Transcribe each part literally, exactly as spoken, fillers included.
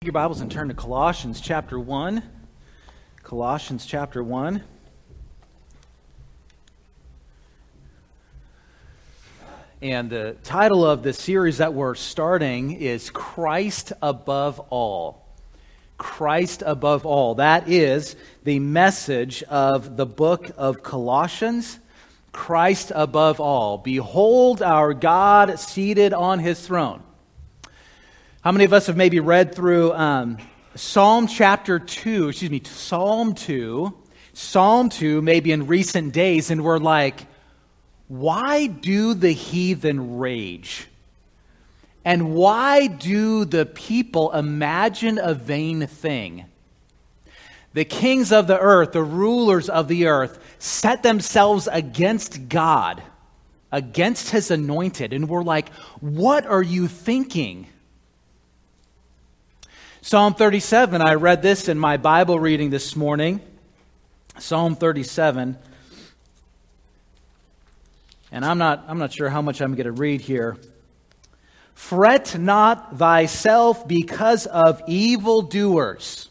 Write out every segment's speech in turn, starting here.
Take your Bibles and turn to Colossians chapter one. Colossians chapter one. And the title of the series that we're starting is Christ Above All. Christ Above All. That is the message of the book of Colossians. Christ above all. Behold our God seated on his throne. How many of us have maybe read through um, Psalm chapter two, excuse me, Psalm two, Psalm two, maybe in recent days, and we're like, why do the heathen rage? And why do the people imagine a vain thing? The kings of the earth, the rulers of the earth, set themselves against God, against his anointed, and we're like, what are you thinking? Psalm thirty-seven, I read this in my Bible reading this morning. Psalm thirty-seven. And I'm not, I'm not sure how much I'm going to read here. Fret not thyself because of evildoers,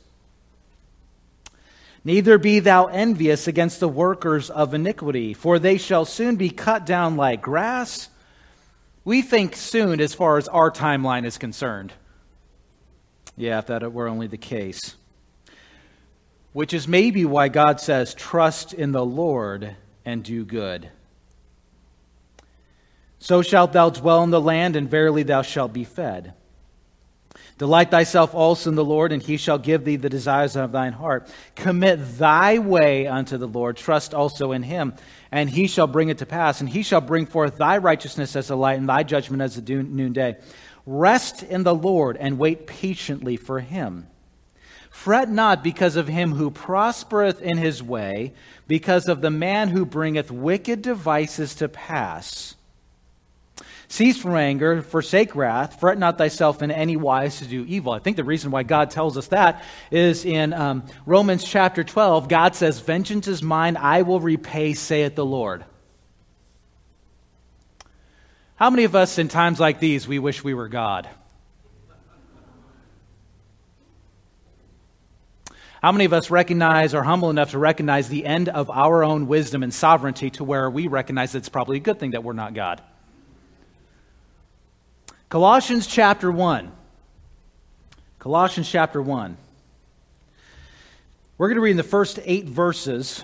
neither be thou envious against the workers of iniquity, for they shall soon be cut down like grass. We think soon as far as our timeline is concerned. Yeah, if that were only the case. Which is maybe why God says, trust in the Lord and do good. So shalt thou dwell in the land, and verily thou shalt be fed. Delight thyself also in the Lord, and he shall give thee the desires of thine heart. Commit thy way unto the Lord, trust also in him, and he shall bring it to pass. And he shall bring forth thy righteousness as the light, and thy judgment as the noonday. Rest in the Lord and wait patiently for him. Fret not because of him who prospereth in his way, because of the man who bringeth wicked devices to pass. Cease from anger, forsake wrath, fret not thyself in any wise to do evil. I think the reason why God tells us that is in um, Romans chapter twelve. God says, vengeance is mine, I will repay, saith the Lord. How many of us in times like these, we wish we were God? How many of us recognize, or humble enough to recognize the end of our own wisdom and sovereignty to where we recognize that it's probably a good thing that we're not God? Colossians chapter one. Colossians chapter one. We're going to read in the first eight verses.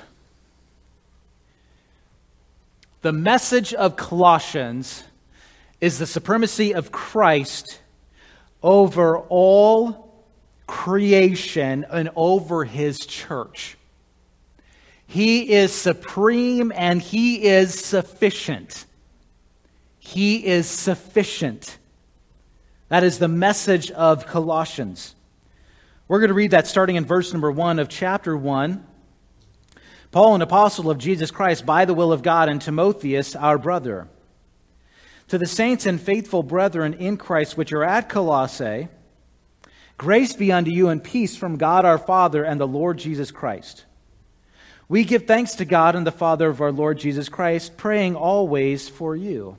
The message of Colossians is the supremacy of Christ over all creation and over his church. He is supreme and he is sufficient. He is sufficient. That is the message of Colossians. We're going to read that starting in verse number one of chapter one. Paul, an apostle of Jesus Christ, by the will of God, and Timotheus, our brother. To the saints and faithful brethren in Christ which are at Colossae, grace be unto you and peace from God our Father and the Lord Jesus Christ. We give thanks to God and the Father of our Lord Jesus Christ, praying always for you.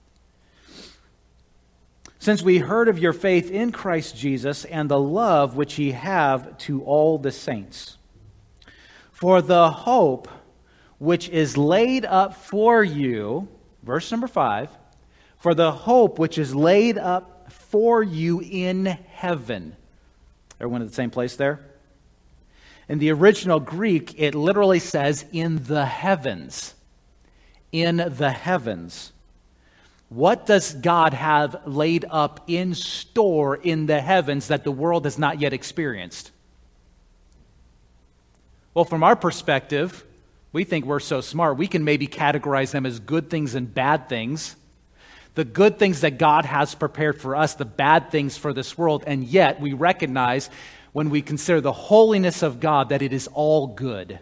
Since we heard of your faith in Christ Jesus and the love which ye have to all the saints. For the hope which is laid up for you, verse number five, for the hope which is laid up for you in heaven. Everyone at the same place there? In the original Greek, it literally says in the heavens. In the heavens. What does God have laid up in store in the heavens that the world has not yet experienced? Well, from our perspective, we think we're so smart. We can maybe categorize them as good things and bad things. The good things that God has prepared for us, the bad things for this world, and yet we recognize when we consider the holiness of God that it is all good.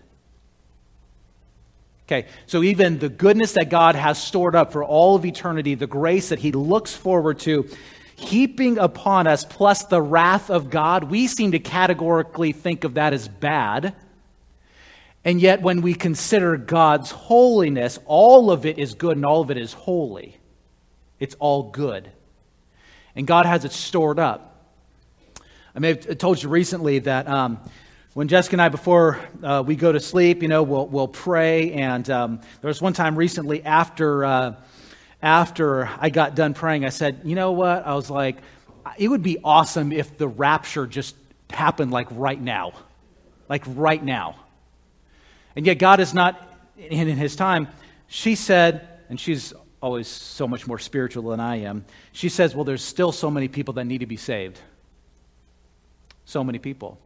Okay, so even the goodness that God has stored up for all of eternity, the grace that he looks forward to, heaping upon us, plus the wrath of God, we seem to categorically think of that as bad. And yet when we consider God's holiness, all of it is good and all of it is holy. It's all good. And God has it stored up. I may have told you recently that um, when Jessica and I, before uh, we go to sleep, you know, we'll we'll pray. And um, there was one time recently after uh, after I got done praying, I said, you know what? I was like, it would be awesome if the rapture just happened like right now, like right now. And yet God is not in, in His time. She said, and she's always so much more spiritual than I am. She says, well, there's still so many people that need to be saved. So many people.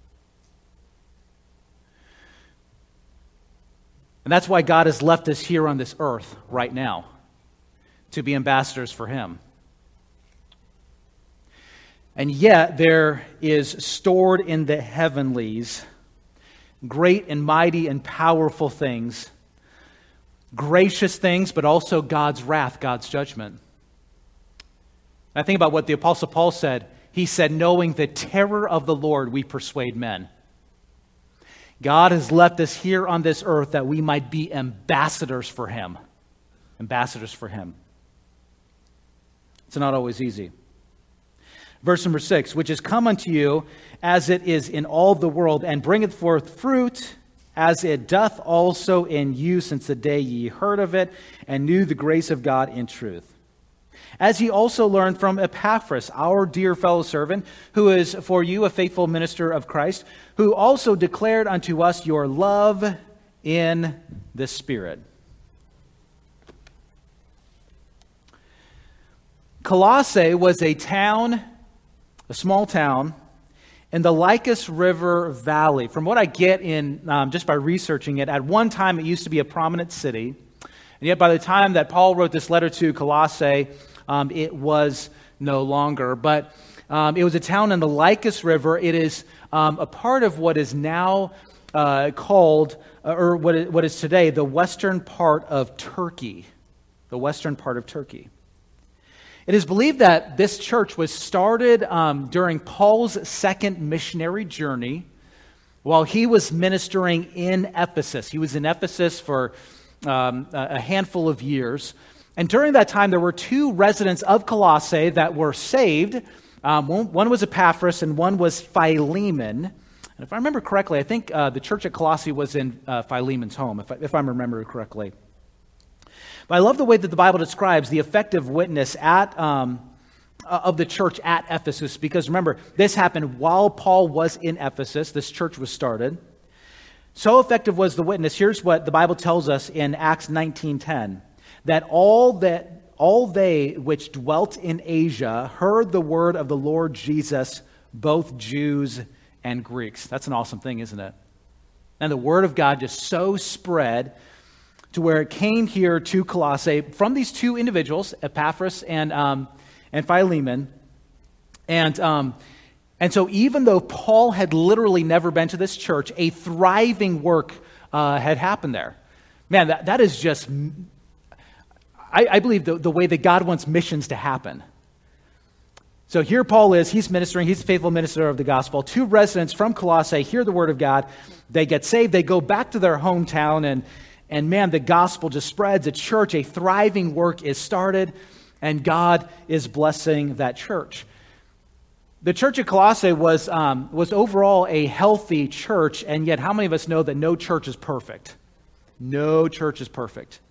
And that's why God has left us here on this earth right now, to be ambassadors for Him. And yet there is stored in the heavenlies great and mighty and powerful things, gracious things, but also God's wrath, God's judgment. I think about what the Apostle Paul said. He said, knowing the terror of the Lord, we persuade men. God has left us here on this earth that we might be ambassadors for Him. Ambassadors for Him. It's not always easy. Verse number six, which is come unto you as it is in all the world, and bringeth forth fruit as it doth also in you since the day ye heard of it, and knew the grace of God in truth. As ye also learned from Epaphras, our dear fellow servant, who is for you a faithful minister of Christ, who also declared unto us your love in the Spirit. Colossae was a town, a small town, in the Lycus River Valley. From what I get in um, just by researching it, at one time it used to be a prominent city. And yet by the time that Paul wrote this letter to Colossae, um, it was no longer. But um, it was a town in the Lycus River. It is um, a part of what is now uh, called, uh, or what is, what is today, the western part of Turkey. The western part of Turkey. It is believed that this church was started um, during Paul's second missionary journey while he was ministering in Ephesus. He was in Ephesus for um, a handful of years. And during that time, there were two residents of Colossae that were saved. Um, one, one was Epaphras and one was Philemon. And if I remember correctly, I think uh, the church at Colossae was in uh, Philemon's home, if, I, if I'm remembering correctly. But I love the way that the Bible describes the effective witness at um, of the church at Ephesus, because remember, this happened while Paul was in Ephesus. This church was started. So effective was the witness. Here's what the Bible tells us in Acts nineteen ten, that all that all they which dwelt in Asia heard the word of the Lord Jesus, both Jews and Greeks. That's an awesome thing, isn't it? And the word of God just so spread to where it came here to Colossae from these two individuals, Epaphras and um, and Philemon. And, um, and so even though Paul had literally never been to this church, a thriving work uh, had happened there. Man, that, that is just, I, I believe, the, the way that God wants missions to happen. So here Paul is, he's ministering, he's a faithful minister of the gospel. Two residents from Colossae hear the word of God. They get saved, they go back to their hometown, and And man, the gospel just spreads. A church, a thriving work is started, and God is blessing that church. The church of Colossae was um, was overall a healthy church, and yet how many of us know that no church is perfect? No church is perfect.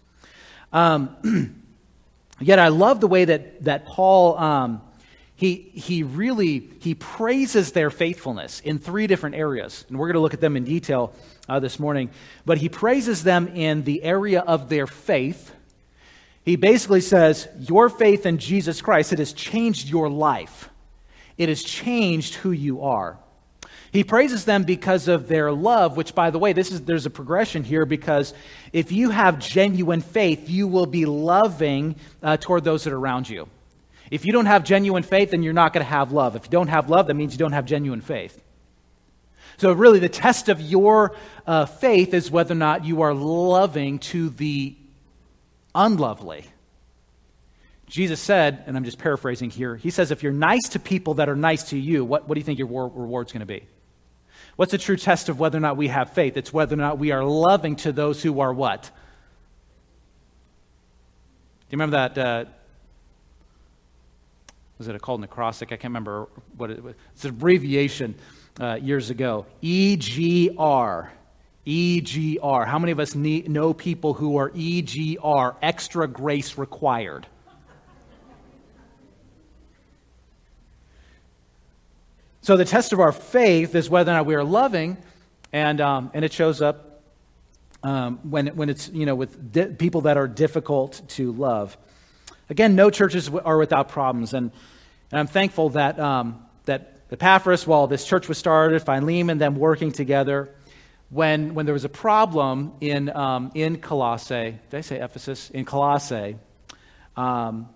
Um, yet I love the way that that Paul um, he he really he praises their faithfulness in three different areas, and we're going to look at them in detail Uh, this morning, but he praises them in the area of their faith. He basically says, your faith in Jesus Christ, it has changed your life. It has changed who you are. He praises them because of their love, which, by the way, this is there's a progression here, because if you have genuine faith, you will be loving uh, toward those that are around you. If you don't have genuine faith, then you're not going to have love. If you don't have love, that means you don't have genuine faith. So really, the test of your uh, faith is whether or not you are loving to the unlovely. Jesus said, and I'm just paraphrasing here, he says, if you're nice to people that are nice to you, what, what do you think your reward's going to be? What's the true test of whether or not we have faith? It's whether or not we are loving to those who are what? Do you remember that? Uh, was it called an acrostic? I can't remember what it was. It's an abbreviation uh, years ago. E G R. E G R. How many of us need, know people who are E G R, extra grace required? So the test of our faith is whether or not we are loving, and um, and it shows up um, when when it's you know with di- people that are difficult to love. Again, no churches are without problems, and, and I'm thankful that um, that Epaphras, while this church was started, Philemon, them working together, when when there was a problem in um, in Colossae, did I say Ephesus? In Colossae, um,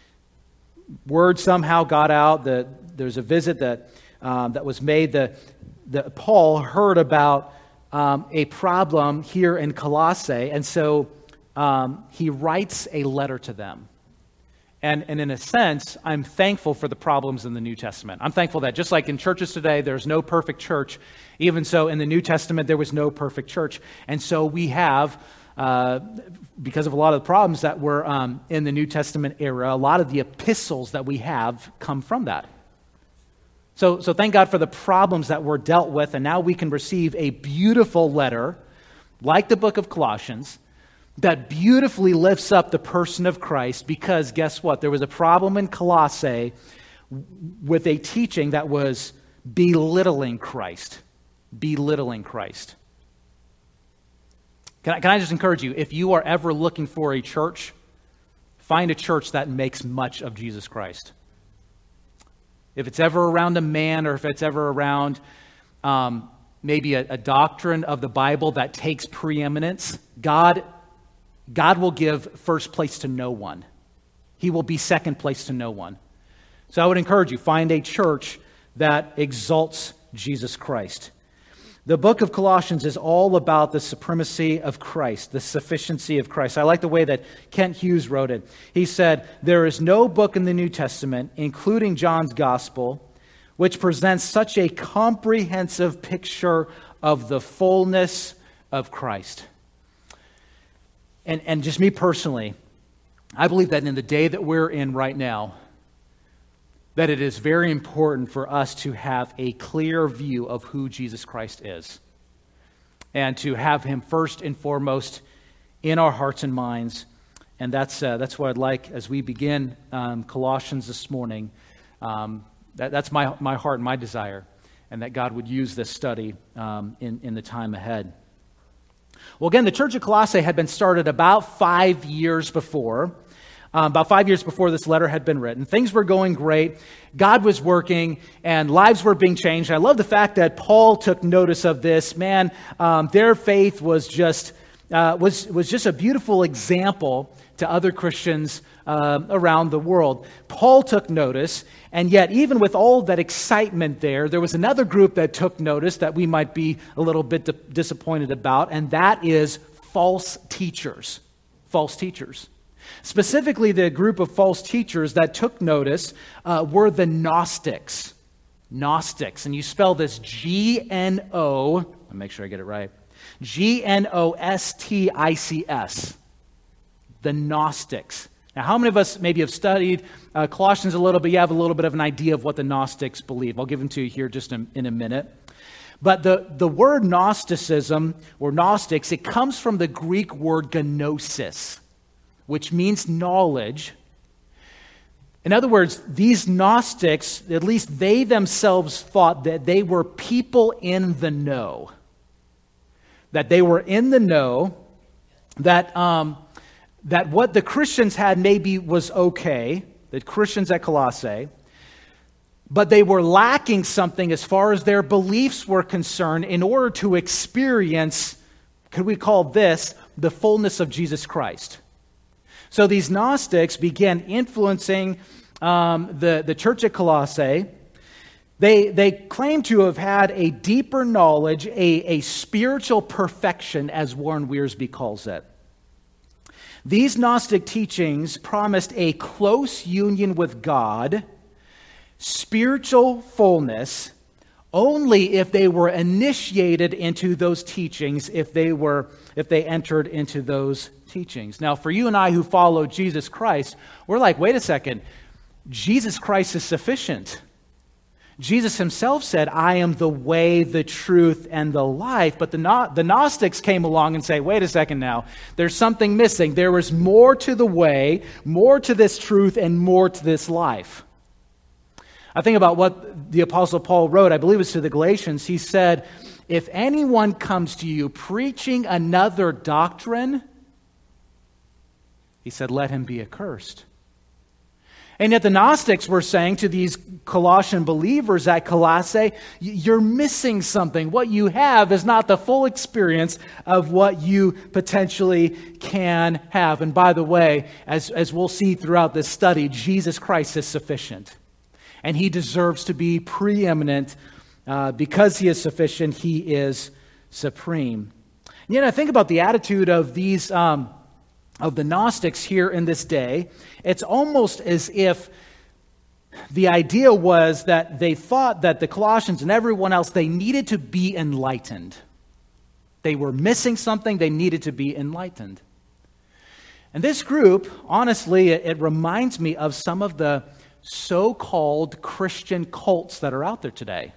word somehow got out that there's a visit that um, that was made. The, the Paul heard about um, a problem here in Colossae, and so um, he writes a letter to them. And, and in a sense, I'm thankful for the problems in the New Testament. I'm thankful that just like in churches today, there's no perfect church. Even so, in the New Testament, there was no perfect church. And so we have, uh, because of a lot of the problems that were um, in the New Testament era, a lot of the epistles that we have come from that. So, so thank God for the problems that were dealt with, and now we can receive a beautiful letter, like the book of Colossians, that beautifully lifts up the person of Christ, because guess what? There was a problem in Colossae with a teaching that was belittling Christ. Belittling Christ. Can I, can I just encourage you, if you are ever looking for a church, find a church that makes much of Jesus Christ. If it's ever around a man, or if it's ever around um, maybe a, a doctrine of the Bible that takes preeminence, God God will give first place to no one. He will be second place to no one. So I would encourage you, find a church that exalts Jesus Christ. The book of Colossians is all about the supremacy of Christ, the sufficiency of Christ. I like the way that Kent Hughes wrote it. He said, "There is no book in the New Testament, including John's Gospel, which presents such a comprehensive picture of the fullness of Christ." And, and just me personally, I believe that in the day that we're in right now, that it is very important for us to have a clear view of who Jesus Christ is, and to have him first and foremost in our hearts and minds. And that's uh, that's what I'd like as we begin um, Colossians this morning. Um, that, that's my, my heart and my desire, and that God would use this study um, in, in the time ahead. Well, again, the church of Colossae had been started about five years before. Um, about five years before this letter had been written. Things were going great. God was working, and lives were being changed. I love the fact that Paul took notice of this. Man, um, their faith was just uh, was was just a beautiful example to other Christians uh, around the world. Paul took notice, and yet even with all that excitement there, there was another group that took notice that we might be a little bit di- disappointed about, and that is false teachers. False teachers. Specifically, the group of false teachers that took notice uh, were the Gnostics. Gnostics, and you spell this G N O, I'll make sure I get it right, G N O S T I C S. The Gnostics. Now, how many of us maybe have studied uh, Colossians a little bit? You have a little bit of an idea of what the Gnostics believe. I'll give them to you here just in, in a minute. But the, the word Gnosticism, or Gnostics, it comes from the Greek word gnosis, which means knowledge. In other words, these Gnostics, at least they themselves thought that they were people in the know. That they were in the know, that um, that what the Christians had maybe was okay, the Christians at Colossae, but they were lacking something as far as their beliefs were concerned in order to experience, could we call this, the fullness of Jesus Christ. So these Gnostics began influencing um, the, the church at Colossae. They, they claim to have had a deeper knowledge, a, a spiritual perfection, as Warren Wiersbe calls it. These Gnostic teachings promised a close union with God, spiritual fullness, only if they were initiated into those teachings, if they were, if they entered into those teachings. Now, for you and I who follow Jesus Christ, we're like, wait a second, Jesus Christ is sufficient. Jesus himself said, I am the way, the truth, and the life. But the, no- the Gnostics came along and say, wait a second now, there's something missing. There is more to the way, more to this truth, and more to this life. I think about what the Apostle Paul wrote, I believe it's to the Galatians. He said, if anyone comes to you preaching another doctrine, he said, let him be accursed. And yet the Gnostics were saying to these Colossian believers at Colossae, you're missing something. What you have is not the full experience of what you potentially can have. And by the way, as, as we'll see throughout this study, Jesus Christ is sufficient. And he deserves to be preeminent. Uh, because he is sufficient, he is supreme. And yet I think about the attitude of these um, of the Gnostics here in this day. It's almost as if the idea was that they thought that the Colossians and everyone else, they needed to be enlightened. They were missing something, they needed to be enlightened. And this group, honestly, it, it reminds me of some of the so-called Christian cults that are out there today.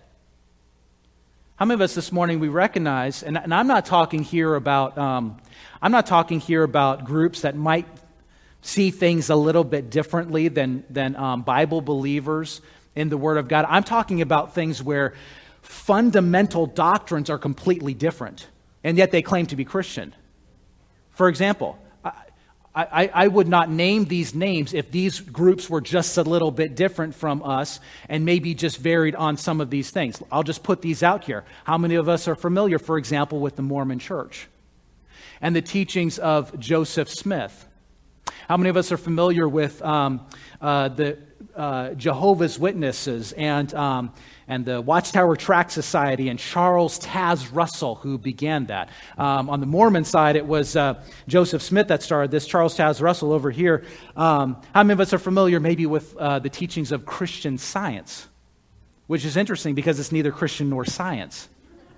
How many of us this morning we recognize, and, and I'm not talking here about, um, I'm not talking here about groups that might see things a little bit differently than than um, Bible believers in the Word of God. I'm talking about things where fundamental doctrines are completely different, and yet they claim to be Christian. For example, I, I would not name these names if these groups were just a little bit different from us and maybe just varied on some of these things. I'll just put these out here. How many of us are familiar, for example, with the Mormon Church and the teachings of Joseph Smith? How many of us are familiar with um, uh, the uh, Jehovah's Witnesses and um, and the Watchtower Tract Society and Charles Taz Russell, who began that? Um, on the Mormon side, it was uh, Joseph Smith that started this. Charles Taz Russell over here. Um, how many of us are familiar maybe with uh, the teachings of Christian Science? Which is interesting because it's neither Christian nor science.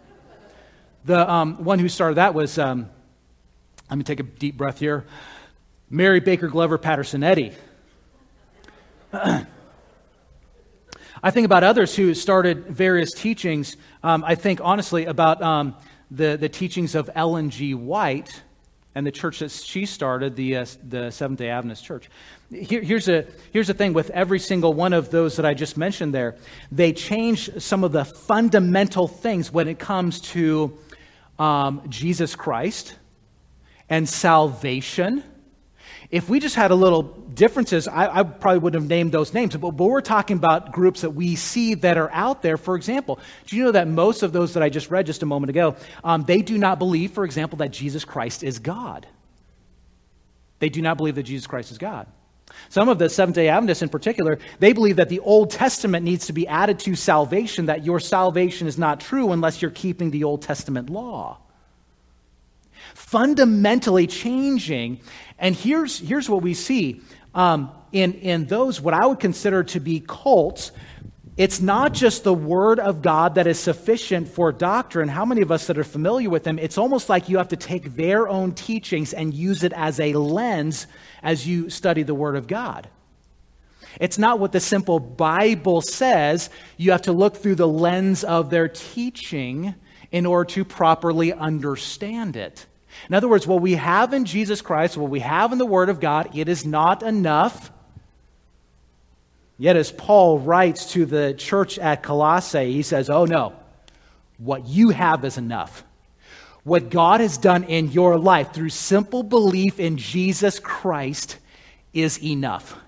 The um, one who started that was, um, let me take a deep breath here, Mary Baker Glover Patterson Eddy. I think about others who started various teachings. Um, I think, honestly, about um, the, the teachings of Ellen G. White and the church that she started, the uh, the Seventh-day Adventist Church. Here, here's a here's the thing with every single one of those that I just mentioned there. They changed some of the fundamental things when it comes to um, Jesus Christ and salvation. If we just had a little differences, I, I probably wouldn't have named those names. But, but we're talking about groups that we see that are out there. For example, do you know that most of those that I just read just a moment ago, um, they do not believe, for example, that Jesus Christ is God. They do not believe that Jesus Christ is God. Some of the Seventh-day Adventists in particular, they believe that the Old Testament needs to be added to salvation, that your salvation is not true unless you're keeping the Old Testament law. Fundamentally changing. And here's here's what we see um, in, in those, what I would consider to be cults. It's not just the Word of God that is sufficient for doctrine. How many of us that are familiar with them, it's almost like you have to take their own teachings and use it as a lens as you study the Word of God. It's not what the simple Bible says. You have to look through the lens of their teaching in order to properly understand it. In other words, what we have in Jesus Christ, what we have in the Word of God, it is not enough. Yet as Paul writes to the church at Colossae, he says, oh no, what you have is enough. What God has done in your life through simple belief in Jesus Christ is enough.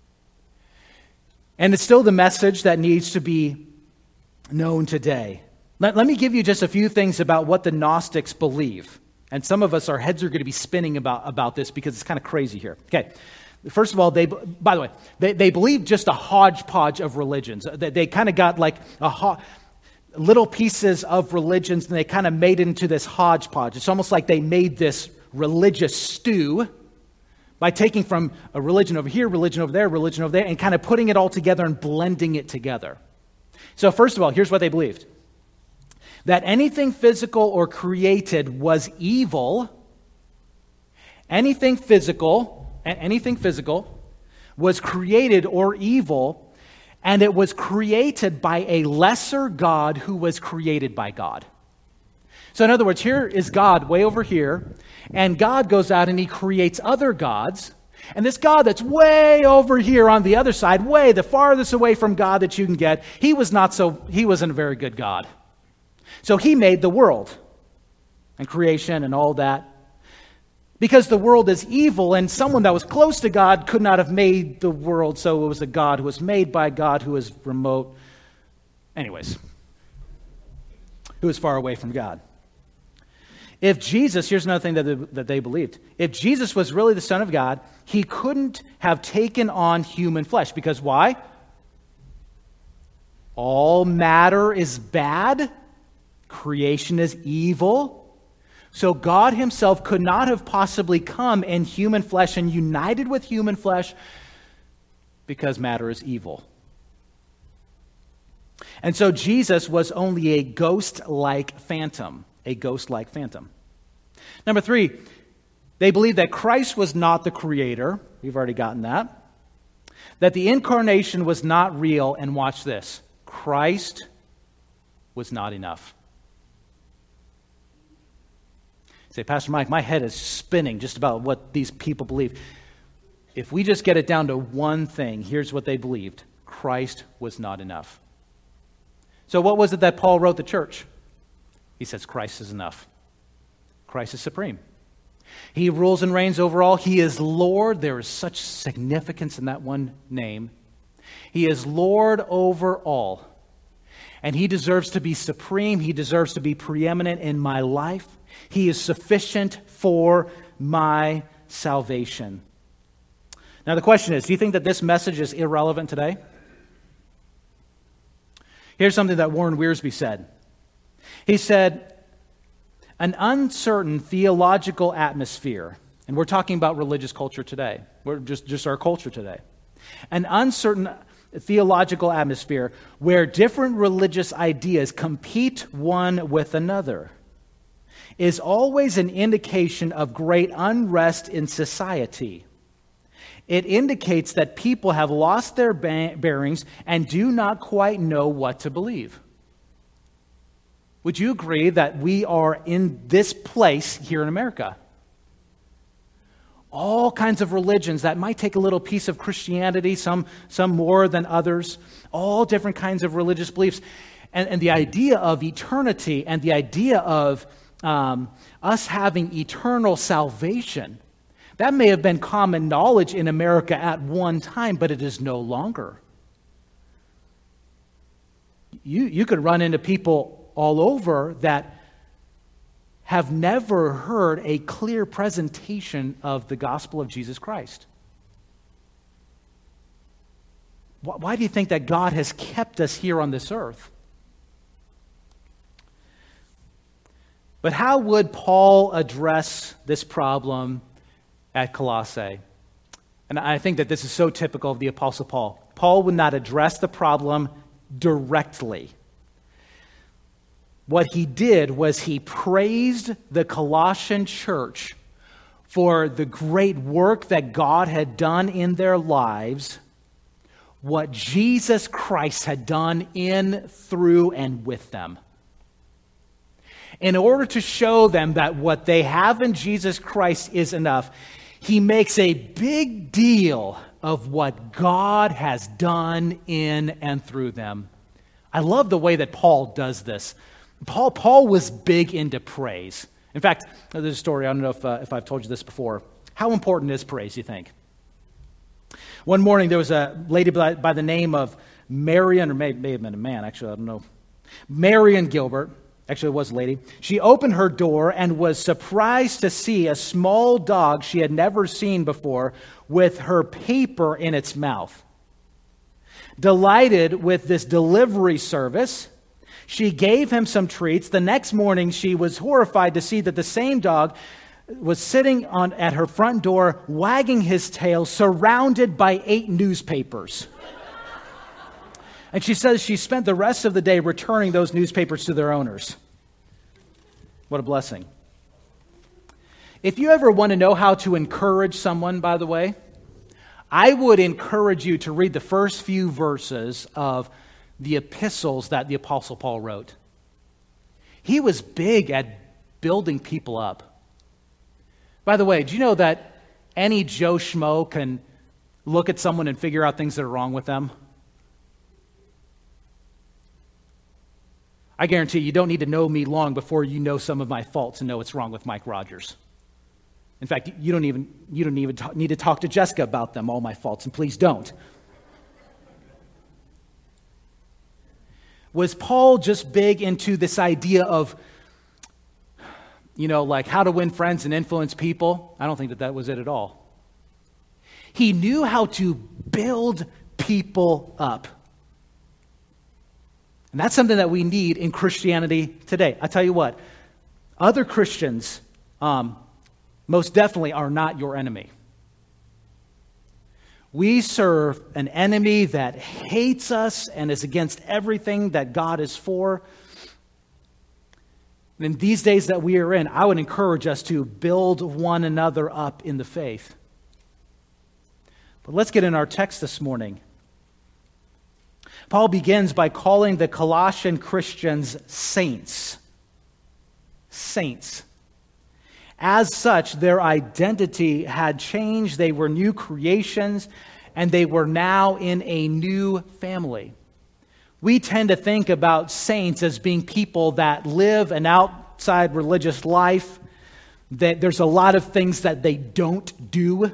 And it's still the message that needs to be known today. Let, let me give you just a few things about what the Gnostics believe. And some of us, our heads are going to be spinning about, about this because it's kind of crazy here. Okay, first of all, they, by the way, they, they believe just a hodgepodge of religions. They, they kind of got like a ho- little pieces of religions and they kind of made it into this hodgepodge. It's almost like they made this religious stew by taking from a religion over here, religion over there, religion over there, and kind of putting it all together and blending it together. So first of all, here's what they believed. That anything physical or created was evil. Anything physical, anything physical was created or evil, and it was created by a lesser God who was created by God. So in other words, here is God way over here, and God goes out and he creates other gods. And this God that's way over here on the other side, way the farthest away from God that you can get, he was not so, he wasn't a very good God. So he made the world and creation and all that. Because the world is evil, and someone that was close to God could not have made the world, so it was a God who was made by God who is remote. Anyways, who is far away from God. If Jesus, here's another thing that they, that they believed. If Jesus was really the Son of God, he couldn't have taken on human flesh. Because why? All matter is bad. Creation is evil. So God himself could not have possibly come in human flesh and united with human flesh because matter is evil. And so Jesus was only a ghost-like phantom. A ghost-like phantom. Number three, they believed that Christ was not the creator. We've already gotten that. That the incarnation was not real. And watch this. Christ was not enough. Say, Pastor Mike, my head is spinning just about what these people believe. If we just get it down to one thing, here's what they believed. Christ was not enough. So what was it that Paul wrote the church? He says Christ is enough. Christ is supreme. He rules and reigns over all. He is Lord. There is such significance in that one name. He is Lord over all. And he deserves to be supreme. He deserves to be preeminent in my life. He is sufficient for my salvation. Now the question is, do you think that this message is irrelevant today? Here's something that Warren Wiersbe said. He said, an uncertain theological atmosphere, and we're talking about religious culture today. We're just, just our culture today. An uncertain theological atmosphere where different religious ideas compete one with another is always an indication of great unrest in society. It indicates that people have lost their bearings and do not quite know what to believe. Would you agree that we are in this place here in America? All kinds of religions that might take a little piece of Christianity, some, some more than others, all different kinds of religious beliefs. And, and the idea of eternity and the idea of um, us having eternal salvation, that may have been common knowledge in America at one time, but it is no longer. You, you could run into people all over that have never heard a clear presentation of the gospel of Jesus Christ. Why do you think that God has kept us here on this earth? But how would Paul address this problem at Colossae? And I think that this is so typical of the Apostle Paul. Paul would not address the problem directly. What he did was he praised the Colossian church for the great work that God had done in their lives, what Jesus Christ had done in, through, and with them. In order to show them that what they have in Jesus Christ is enough, he makes a big deal of what God has done in and through them. I love the way that Paul does this. Paul, Paul was big into praise. In fact, there's a story, I don't know if, uh, if I've told you this before. How important is praise, you think? One morning, there was a lady by, by the name of Marion, or may, may have been a man, actually, I don't know. Marion Gilbert, actually it was a lady. She opened her door and was surprised to see a small dog she had never seen before with her paper in its mouth. Delighted with this delivery service, she gave him some treats. The next morning, she was horrified to see that the same dog was sitting on at her front door, wagging his tail, surrounded by eight newspapers. And she says she spent the rest of the day returning those newspapers to their owners. What a blessing. If you ever want to know how to encourage someone, by the way, I would encourage you to read the first few verses of the epistles that the Apostle Paul wrote. He was big at building people up. By the way, do you know that any Joe Schmo can look at someone and figure out things that are wrong with them? I guarantee you don't need to know me long before you know some of my faults and know what's wrong with Mike Rogers. In fact, you don't even you don't even talk, need to talk to Jessica about them, all my faults, and please don't. Was Paul just big into this idea of, you know, like how to win friends and influence people? I don't think that that was it at all. He knew how to build people up. And that's something that we need in Christianity today. I tell you what, other Christians um, most definitely are not your enemy. We serve an enemy that hates us and is against everything that God is for. And in these days that we are in, I would encourage us to build one another up in the faith. But let's get in our text this morning. Paul begins by calling the Colossian Christians saints. Saints. As such, their identity had changed. They were new creations, and they were now in a new family. We tend to think about saints as being people that live an outside religious life, that there's a lot of things that they don't do.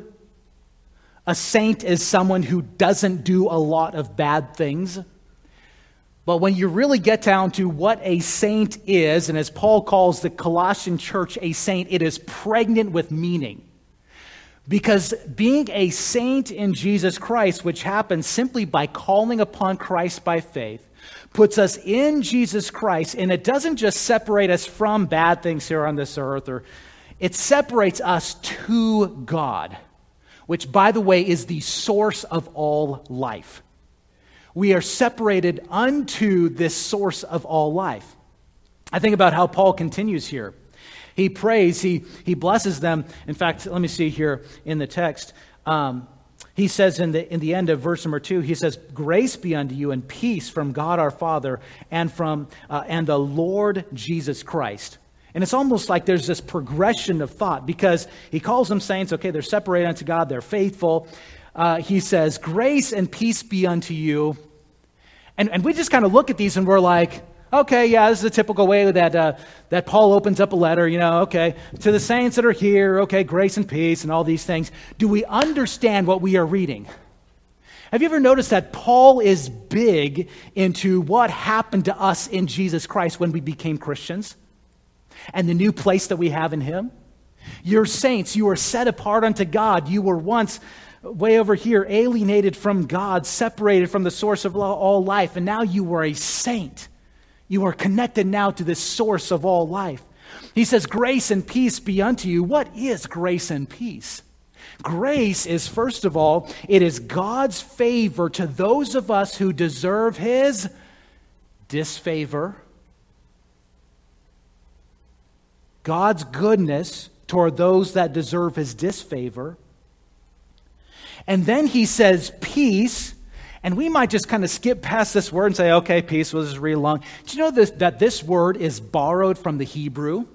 A saint is someone who doesn't do a lot of bad things. But when you really get down to what a saint is, and as Paul calls the Colossian church a saint, it is pregnant with meaning. Because being a saint in Jesus Christ, which happens simply by calling upon Christ by faith, puts us in Jesus Christ, and it doesn't just separate us from bad things here on this earth, or it separates us to God, which, by the way, is the source of all life. We are separated unto this source of all life. I think about how Paul continues here. He prays, he, he blesses them. In fact, let me see here in the text. Um, he says in the, in the end of verse number two, he says, "Grace be unto you and peace from God our Father and from uh, and the Lord Jesus Christ." And it's almost like there's this progression of thought because he calls them saints. Okay, they're separated unto God. They're faithful. Uh, he says, "Grace and peace be unto you." And, and we just kind of look at these and we're like, okay, yeah, this is a typical way that uh, that Paul opens up a letter, you know, okay, to the saints that are here, okay, grace and peace and all these things. Do we understand what we are reading? Have you ever noticed that Paul is big into what happened to us in Jesus Christ when we became Christians and the new place that we have in him? You're saints. You are set apart unto God. You were once way over here, alienated from God, separated from the source of all life, and now you are a saint. You are connected now to the source of all life. He says, "Grace and peace be unto you." What is grace and peace? Grace is, first of all, it is God's favor to those of us who deserve his disfavor. God's goodness toward those that deserve his disfavor. And then he says peace, and we might just kind of skip past this word and say, okay, peace was really long. Do you know this, that this word is borrowed from the Hebrew?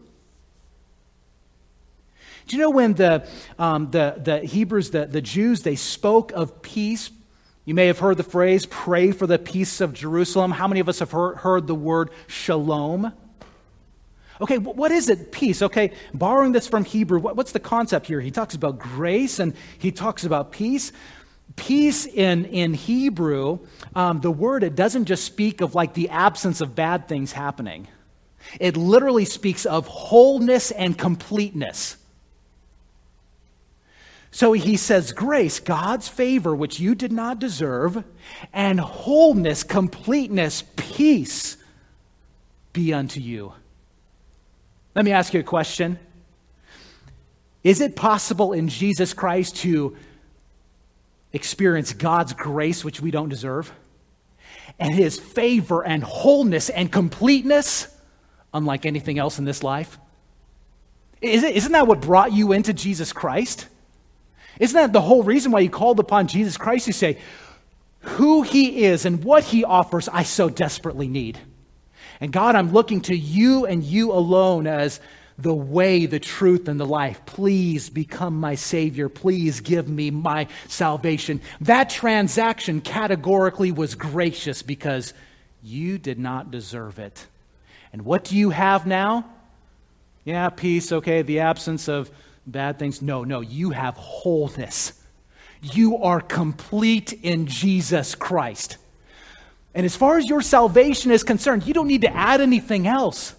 Do you know when the um, the, the Hebrews, the, the Jews, they spoke of peace? You may have heard the phrase, "Pray for the peace of Jerusalem." How many of us have heard, heard the word shalom? Okay, what is it, peace? Okay, borrowing this from Hebrew, what, what's the concept here? He talks about grace and he talks about peace. Peace in, in Hebrew, um, the word, it doesn't just speak of like the absence of bad things happening. It literally speaks of wholeness and completeness. So he says grace, God's favor, which you did not deserve, and wholeness, completeness, peace be unto you. Let me ask you a question. Is it possible in Jesus Christ to experience God's grace, which we don't deserve, and his favor and wholeness and completeness, unlike anything else in this life? Isn't that what brought you into Jesus Christ? Isn't that the whole reason why you called upon Jesus Christ? You say, who he is and what he offers, I so desperately need. And God, I'm looking to you and you alone as the way, the truth, and the life. Please become my Savior. Please give me my salvation. That transaction categorically was gracious because you did not deserve it. And what do you have now? Yeah, peace, okay, the absence of bad things. No, no, you have wholeness. You are complete in Jesus Christ. And as far as your salvation is concerned, you don't need to add anything else.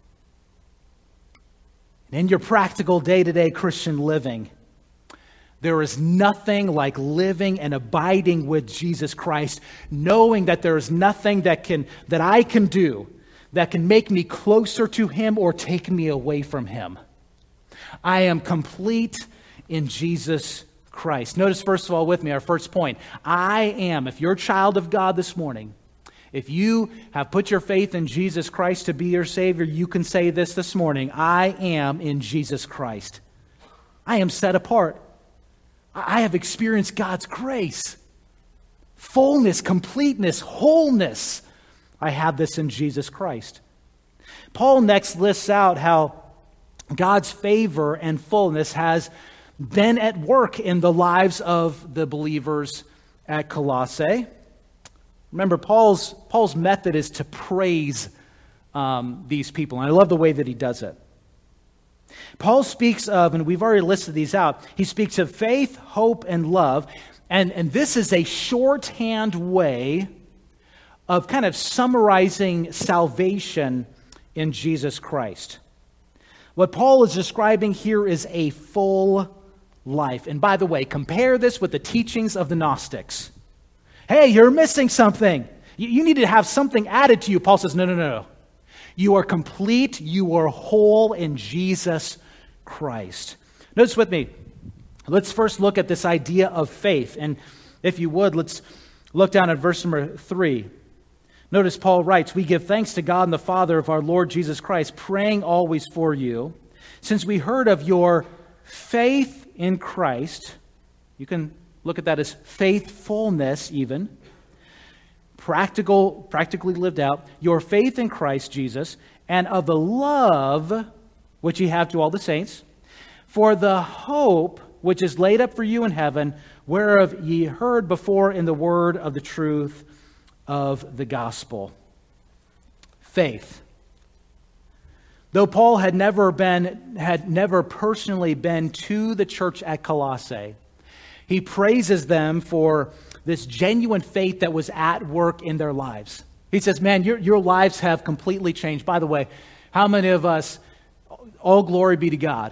And in your practical day-to-day Christian living, there is nothing like living and abiding with Jesus Christ, knowing that there is nothing that can that I can do that can make me closer to him or take me away from him. I am complete in Jesus Christ. Notice, first of all, with me, our first point. I am, if you're a child of God this morning, if you have put your faith in Jesus Christ to be your Savior, you can say this this morning: I am in Jesus Christ. I am set apart. I have experienced God's grace, fullness, completeness, wholeness. I have this in Jesus Christ. Paul next lists out how God's favor and fullness has been at work in the lives of the believers at Colossae. Remember, Paul's, Paul's method is to praise um, these people, and I love the way that he does it. Paul speaks of, and we've already listed these out, he speaks of faith, hope, and love, and, and this is a shorthand way of kind of summarizing salvation in Jesus Christ. What Paul is describing here is a full life. And by the way, compare this with the teachings of the Gnostics. Hey, you're missing something. You, you need to have something added to you. Paul says, no, no, no. You are complete. You are whole in Jesus Christ. Notice with me. Let's first look at this idea of faith. And if you would, let's look down at verse number three. Notice Paul writes, we give thanks to God and the Father of our Lord Jesus Christ, praying always for you, since we heard of your faith in Christ. You can look at that as faithfulness even. Practical, practically lived out. Your faith in Christ Jesus, and of the love which ye have to all the saints, for the hope which is laid up for you in heaven, whereof ye heard before in the word of the truth of the gospel. Faith. Though Paul had never been, had never personally been to the church at Colossae, he praises them for this genuine faith that was at work in their lives. He says, man, your, your lives have completely changed. By the way, how many of us, all glory be to God,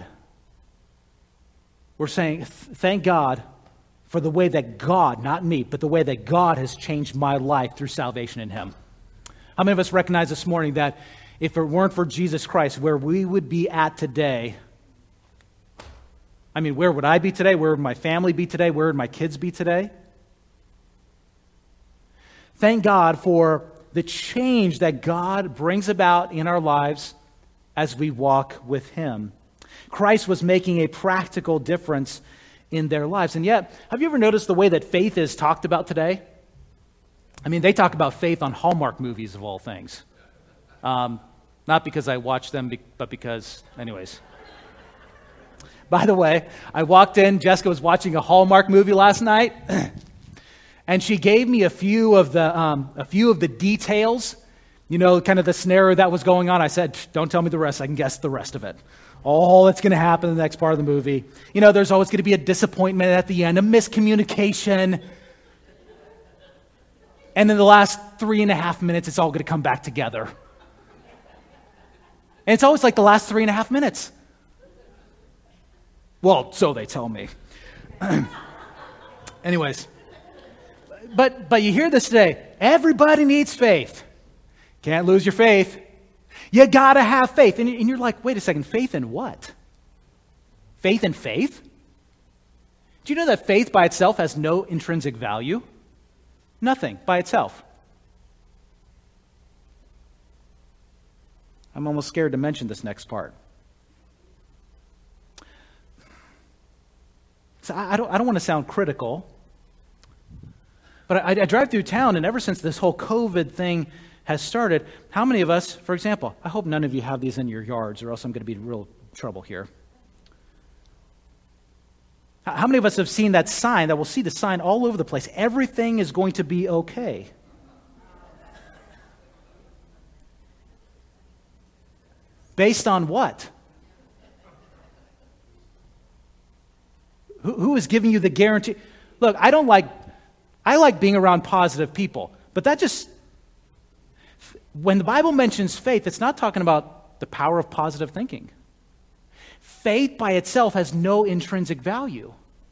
we're saying, thank God for the way that God, not me, but the way that God has changed my life through salvation in him. How many of us recognize this morning that if it weren't for Jesus Christ, where we would be at today, I mean, where would I be today? Where would my family be today? Where would my kids be today? Thank God for the change that God brings about in our lives as we walk with him. Christ was making a practical difference in their lives. And yet, have you ever noticed the way that faith is talked about today? I mean, they talk about faith on Hallmark movies of all things. Um, not because I watch them, but because, anyways. By the way, I walked in, Jessica was watching a Hallmark movie last night, and she gave me a few of the um, a few of the details, you know, kind of the scenario that was going on. I said, don't tell me the rest, I can guess the rest of it. All that's going to happen in the next part of the movie. You know, there's always going to be a disappointment at the end, a miscommunication. And then the last three and a half minutes, it's all going to come back together. And it's always like the last three and a half minutes. Well, so they tell me. Anyways. But, but you hear this today. Everybody needs faith. Can't lose your faith. You got to have faith. And you're like, wait a second, faith in what? Faith in faith? Do you know that faith by itself has no intrinsic value? Nothing by itself. I'm almost scared to mention this next part. So I, I don't, I don't want to sound critical, but I, I drive through town, and ever since this whole COVID thing has started, how many of us, for example, I hope none of you have these in your yards, or else I'm going to be in real trouble here. How many of us have seen that sign, that will see the sign all over the place? Everything is going to be okay. Based on what? Who, who is giving you the guarantee? Look, I don't like, I like being around positive people, but that just, when the Bible mentions faith, it's not talking about the power of positive thinking. Faith by itself has no intrinsic value.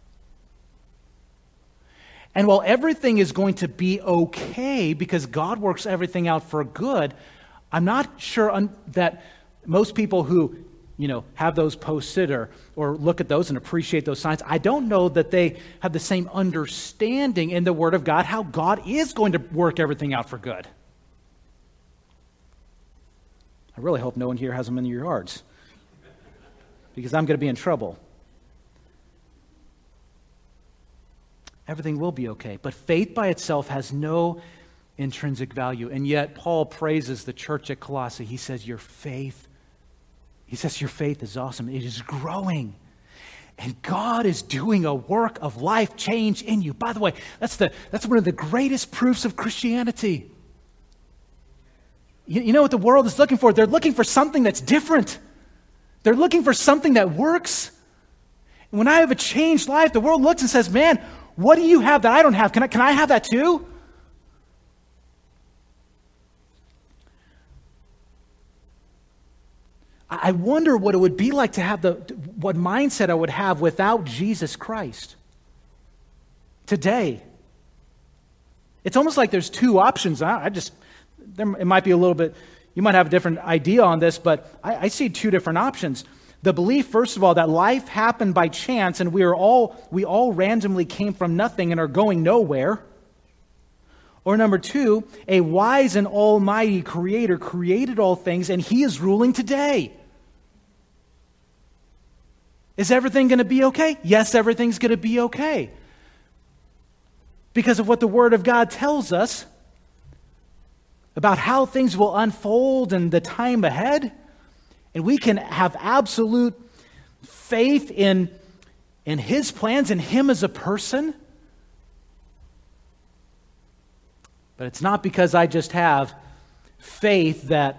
And while everything is going to be okay because God works everything out for good, I'm not sure un- that most people who, you know, have those posted or, or look at those and appreciate those signs, I don't know that they have the same understanding in the Word of God how God is going to work everything out for good. I really hope no one here has them in your yards, because I'm going to be in trouble. Everything will be okay. But faith by itself has no intrinsic value. And yet Paul praises the church at Colossae. He says, your faith, he says, your faith is awesome. It is growing. And God is doing a work of life change in you. By the way, that's the that's one of the greatest proofs of Christianity. You, you know what the world is looking for? They're looking for something that's different. They're looking for something that works. And when I have a changed life, the world looks and says, man, what do you have that I don't have? Can I, can I have that too? I wonder what it would be like to have the, what mindset I would have without Jesus Christ today. It's almost like there's two options. I, I just, there, it might be a little bit, you might have a different idea on this, but I, I see two different options. The belief, first of all, that life happened by chance and we are all, we all randomly came from nothing and are going nowhere. Or number two, a wise and almighty creator created all things and he is ruling today. Is everything going to be okay? Yes, everything's going to be okay. Because of what the Word of God tells us about how things will unfold in the time ahead. And we can have absolute faith in, in His plans and Him as a person. But it's not because I just have faith that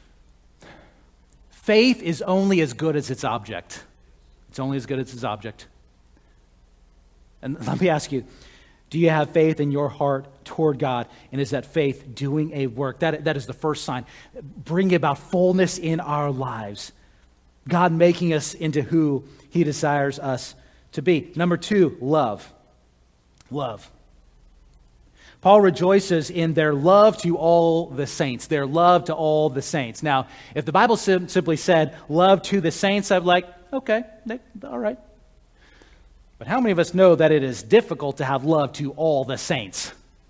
faith is only as good as its object. It's only as good as its object. And let me ask you, do you have faith in your heart toward God? And is that faith doing a work? That, that is the first sign. Bringing about fullness in our lives. God making us into who He desires us to be. Number two, love. Love. Paul rejoices in their love to all the saints. Their love to all the saints. Now, if the Bible sim- simply said love to the saints, I'd be like, okay, they, all right. But how many of us know that it is difficult to have love to all the saints?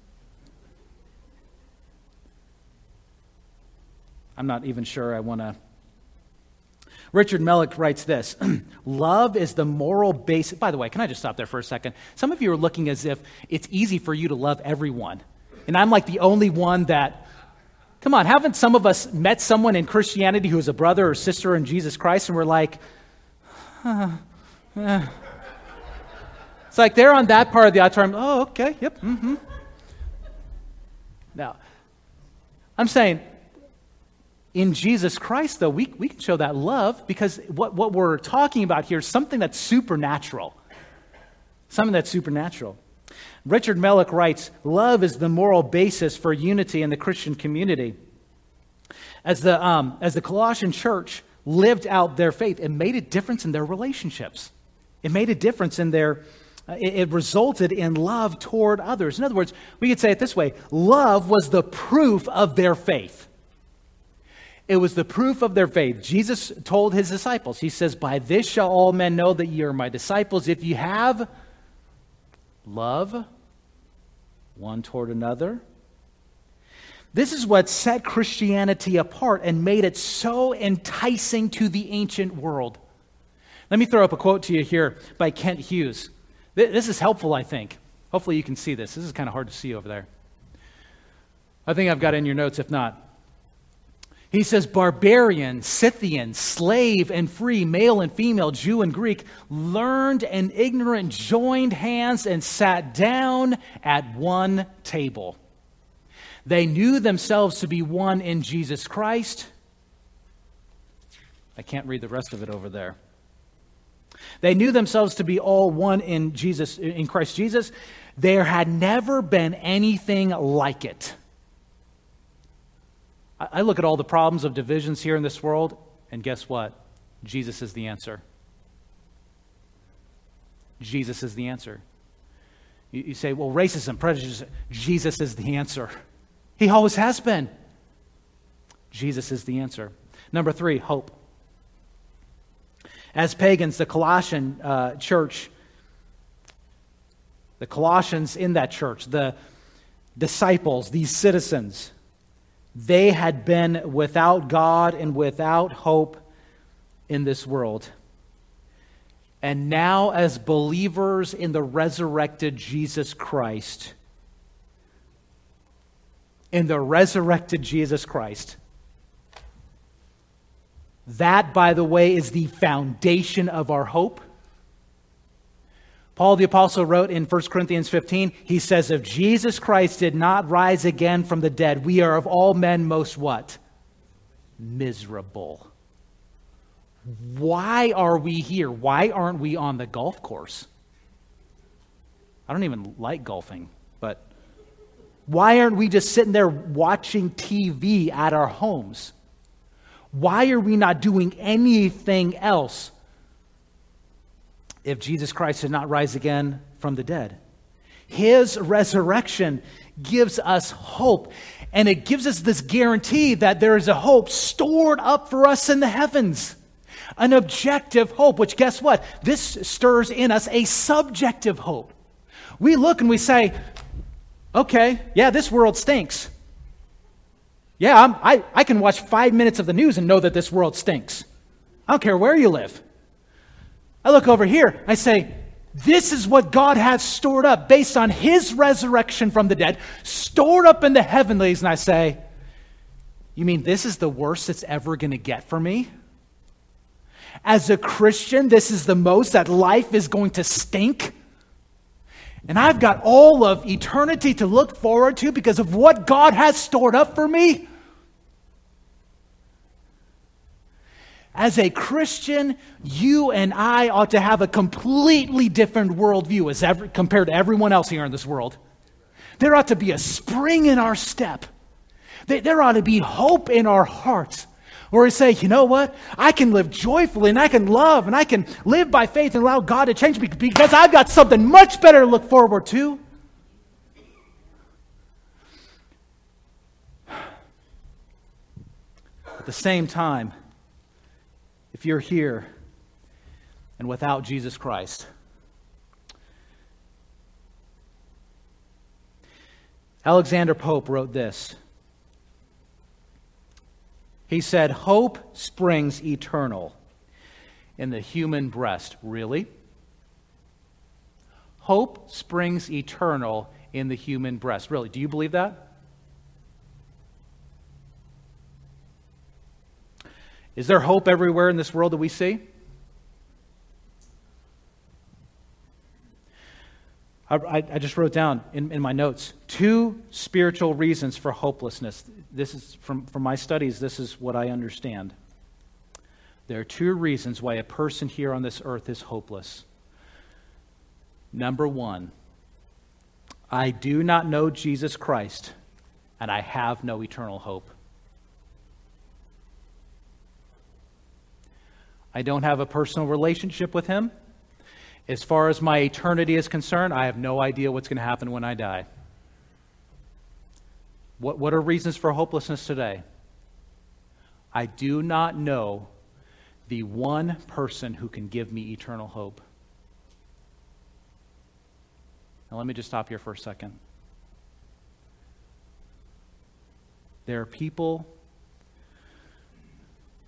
I'm not even sure I want to. Richard Mellick writes this, love is the moral basis. By the way, can I just stop there for a second? Some of you are looking as if it's easy for you to love everyone. And I'm like the only one that, come on, haven't some of us met someone in Christianity who is a brother or sister in Jesus Christ and we're like, huh, eh. It's like they're on that part of the auditorium. Oh, okay, yep, mm-hmm. Now, I'm saying, in Jesus Christ, though, we, we can show that love because what, what we're talking about here is something that's supernatural. Something that's supernatural. Richard Mellick writes, love is the moral basis for unity in the Christian community. As the, um, as the Colossian church lived out their faith, it made a difference in their relationships. It made a difference in their, uh, it, it resulted in love toward others. In other words, we could say it this way, love was the proof of their faith. It was the proof of their faith. Jesus told his disciples, he says, by this shall all men know that ye are my disciples, if you have love one toward another. This is what set Christianity apart and made it so enticing to the ancient world. Let me throw up a quote to you here by Kent Hughes. This is helpful, I think. Hopefully you can see this. This is kind of hard to see over there. I think I've got it in your notes, if not. He says, barbarian, Scythian, slave and free, male and female, Jew and Greek, learned and ignorant, joined hands and sat down at one table. They knew themselves to be one in Jesus Christ. I can't read the rest of it over there. They knew themselves to be all one in Jesus, in Christ Jesus. There had never been anything like it. I look at all the problems of divisions here in this world, and guess what? Jesus is the answer. Jesus is the answer. You, you say, well, racism, prejudice, Jesus is the answer. He always has been. Jesus is the answer. Number three, hope. As pagans, the Colossian uh, church, the Colossians in that church, the disciples, these citizens, they had been without God and without hope in this world. And now, as believers in the resurrected Jesus Christ, in the resurrected Jesus Christ, that, by the way, is the foundation of our hope. Paul the Apostle wrote in First Corinthians fifteen, he says, if Jesus Christ did not rise again from the dead, we are of all men most what? Miserable. Why are we here? Why aren't we on the golf course? I don't even like golfing, but why aren't we just sitting there watching T V at our homes? Why are we not doing anything else if Jesus Christ did not rise again from the dead? His resurrection gives us hope, and it gives us this guarantee that there is a hope stored up for us in the heavens. An objective hope, which guess what? This stirs in us a subjective hope. We look and we say, okay, yeah, this world stinks. Yeah, I'm, I, I can watch five minutes of the news and know that this world stinks. I don't care where you live. I look over here, I say, this is what God has stored up based on His resurrection from the dead, stored up in the heavenlies, and I say, you mean this is the worst it's ever going to get for me? As a Christian, this is the most that life is going to stink? And I've got all of eternity to look forward to because of what God has stored up for me? As a Christian, you and I ought to have a completely different worldview as every, compared to everyone else here in this world. There ought to be a spring in our step. There, there ought to be hope in our hearts. Where we say, you know what? I can live joyfully and I can love and I can live by faith and allow God to change me because I've got something much better to look forward to. At the same time, if you're here and without Jesus Christ, Alexander Pope wrote this. He said, hope springs eternal in the human breast. Really? Hope springs eternal in the human breast. Really? Do you believe that? Is there hope everywhere in this world that we see? I, I, I just wrote down in, in my notes two spiritual reasons for hopelessness. This is from, from my studies, this is what I understand. There are two reasons why a person here on this earth is hopeless. Number one, I do not know Jesus Christ, and I have no eternal hope. I don't have a personal relationship with Him. As far as my eternity is concerned, I have no idea what's going to happen when I die. What, what are reasons for hopelessness today? I do not know the one person who can give me eternal hope. Now let me just stop here for a second. There are people,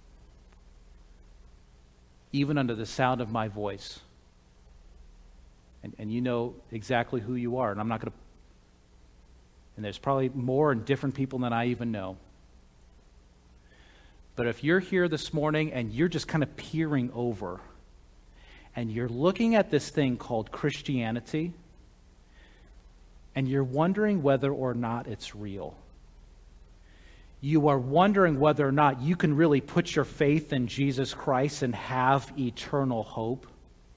even under the sound of my voice, And, and you know exactly who you are. And I'm not going to, and there's probably more and different people than I even know. But if you're here this morning and you're just kind of peering over, and you're looking at this thing called Christianity, and you're wondering whether or not it's real. You are wondering whether or not you can really put your faith in Jesus Christ and have eternal hope.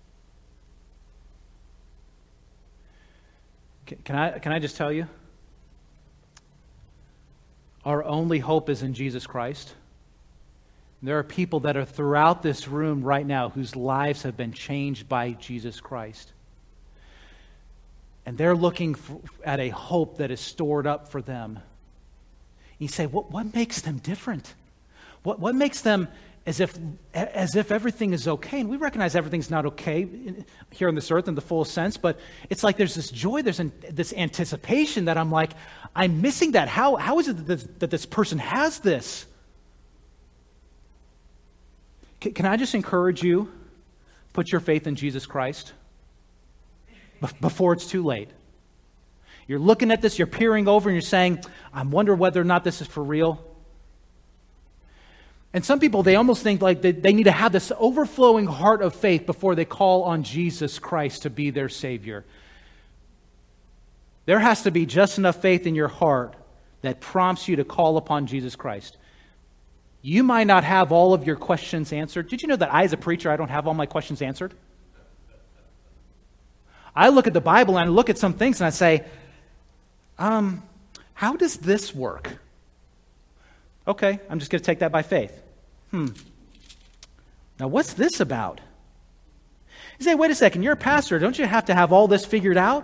Can I, can I just tell you? Our only hope is in Jesus Christ. There are people that are throughout this room right now whose lives have been changed by Jesus Christ. And they're looking for, at a hope that is stored up for them. You say, what, what makes them different? What, what makes them as if, as if everything is okay? And we recognize everything's not okay here on this earth in the fullest sense, but it's like there's this joy, there's an, this anticipation that I'm like, I'm missing that. How, how is it that this, that this person has this? Can I just encourage you, put your faith in Jesus Christ before it's too late. You're looking at this, you're peering over, and you're saying, I wonder whether or not this is for real. And some people, they almost think like they, they need to have this overflowing heart of faith before they call on Jesus Christ to be their Savior. There has to be just enough faith in your heart that prompts you to call upon Jesus Christ. You might not have all of your questions answered. Did you know that I, as a preacher, I don't have all my questions answered? I look at the Bible and I look at some things and I say, um, how does this work? Okay, I'm just going to take that by faith. Hmm. Now, what's this about? You say, wait a second, you're a pastor. Don't you have to have all this figured out?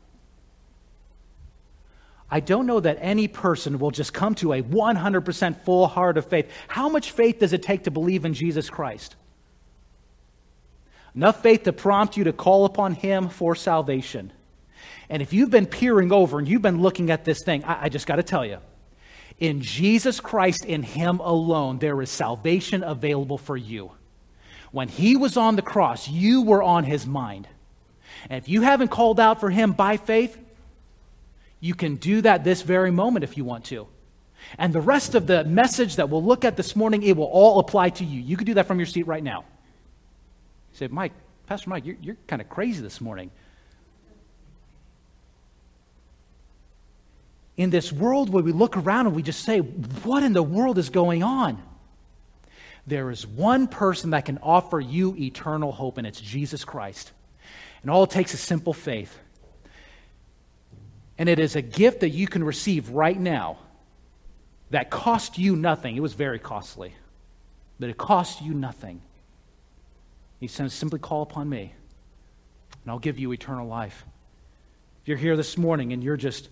I don't know that any person will just come to a one hundred percent full heart of faith. How much faith does it take to believe in Jesus Christ? Enough faith to prompt you to call upon Him for salvation. And if you've been peering over and you've been looking at this thing, I, I just got to tell you, in Jesus Christ, in Him alone, there is salvation available for you. When He was on the cross, you were on His mind. And if you haven't called out for Him by faith, you can do that this very moment if you want to. And the rest of the message that we'll look at this morning, it will all apply to you. You can do that from your seat right now. You say, Mike, Pastor Mike, you're, you're kind of crazy this morning. In this world where we look around and we just say, what in the world is going on? There is one person that can offer you eternal hope, and it's Jesus Christ. And all it takes is simple faith. And it is a gift that you can receive right now that cost you nothing. It was very costly, but it cost you nothing. He says, simply call upon me, and I'll give you eternal life. If you're here this morning and you're just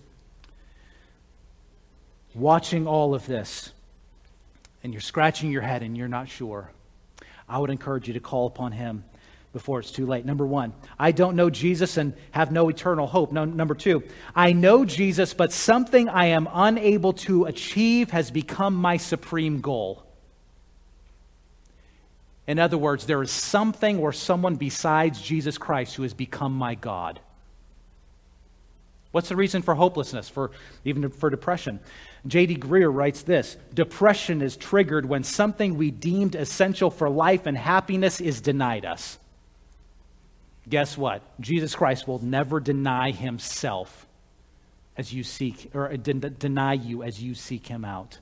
watching all of this, and you're scratching your head and you're not sure, I would encourage you to call upon Him before it's too late. Number one, I don't know Jesus and have no eternal hope. No, number two, I know Jesus, but something I am unable to achieve has become my supreme goal. In other words, there is something or someone besides Jesus Christ who has become my God. What's the reason for hopelessness, for even for depression? J D Greer writes this: depression is triggered when something we deemed essential for life and happiness is denied us. Guess what? Jesus Christ will never deny Himself as you seek, or de- deny you as you seek Him out.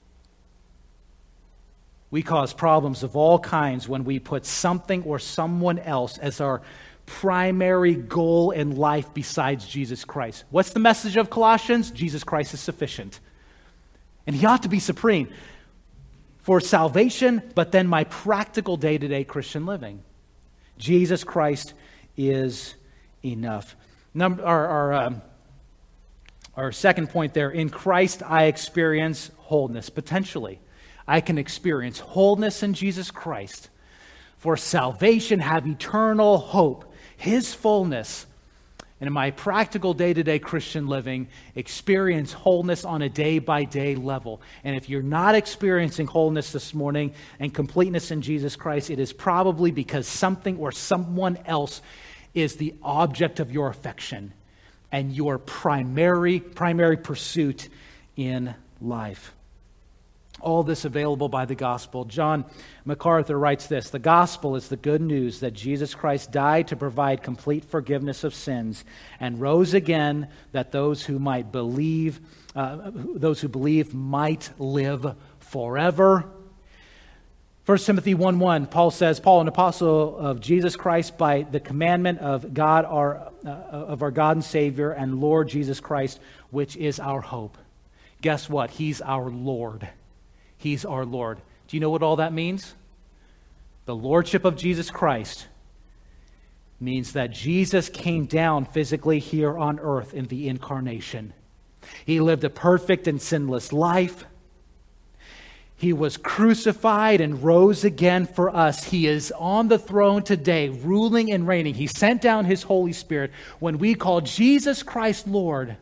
We cause problems of all kinds when we put something or someone else as our primary goal in life besides Jesus Christ. What's the message of Colossians? Jesus Christ is sufficient. And He ought to be supreme for salvation, but then my practical day-to-day Christian living. Jesus Christ is enough. Number, our, our, um, our second point there, in Christ I experience wholeness, potentially. I can experience wholeness in Jesus Christ. For salvation, have eternal hope, His fullness. And in my practical day-to-day Christian living, experience wholeness on a day-by-day level. And if you're not experiencing wholeness this morning and completeness in Jesus Christ, it is probably because something or someone else is the object of your affection and your primary, primary pursuit in life. All this available by the gospel. John MacArthur writes this: the gospel is the good news that Jesus Christ died to provide complete forgiveness of sins and rose again that those who might believe, uh, those who believe might live forever. First Timothy one one, Paul says, Paul, an apostle of Jesus Christ by the commandment of God, our, uh, of our God and Savior and Lord Jesus Christ, which is our hope. Guess what? He's our Lord. He's our Lord. Do you know what all that means? The lordship of Jesus Christ means that Jesus came down physically here on earth in the incarnation. He lived a perfect and sinless life. He was crucified and rose again for us. He is on the throne today, ruling and reigning. He sent down His Holy Spirit. When we call Jesus Christ Lord,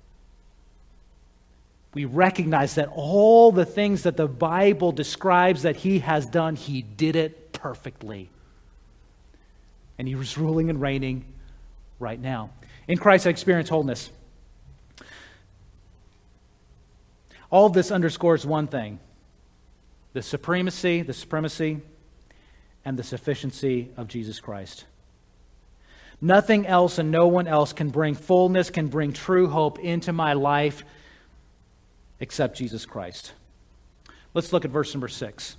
we recognize that all the things that the Bible describes that He has done, He did it perfectly. And He was ruling and reigning right now. In Christ, I experience wholeness. All of this underscores one thing: the supremacy, the supremacy, and the sufficiency of Jesus Christ. Nothing else and no one else can bring fullness, can bring true hope into my life except Jesus Christ. Let's look at verse number six.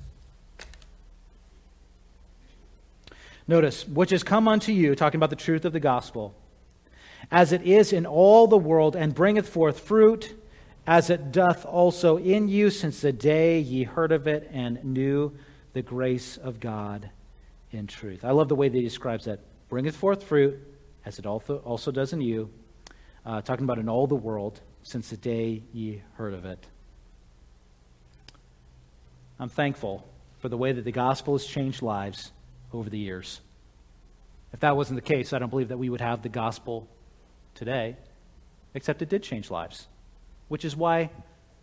Notice, which has come unto you, talking about the truth of the gospel, as it is in all the world, and bringeth forth fruit, as it doth also in you, since the day ye heard of it and knew the grace of God in truth. I love the way that he describes that. Bringeth forth fruit, as it also, also does in you, uh, talking about in all the world, since the day ye heard of it. I'm thankful for the way that the gospel has changed lives over the years. If that wasn't the case, I don't believe that we would have the gospel today, except it did change lives, which is why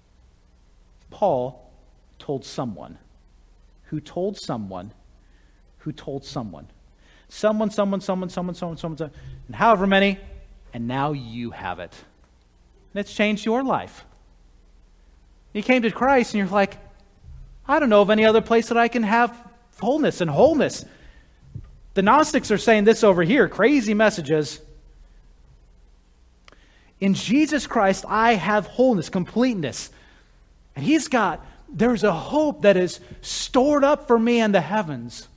Paul told someone who told someone who told someone. Someone, someone, someone, someone, someone, someone, someone, and however many, and now you have it. And it's changed your life. You came to Christ and you're like, I don't know of any other place that I can have fullness and wholeness. The Gnostics are saying this over here, crazy messages. In Jesus Christ, I have wholeness, completeness. And He's got, there's a hope that is stored up for me in the heavens.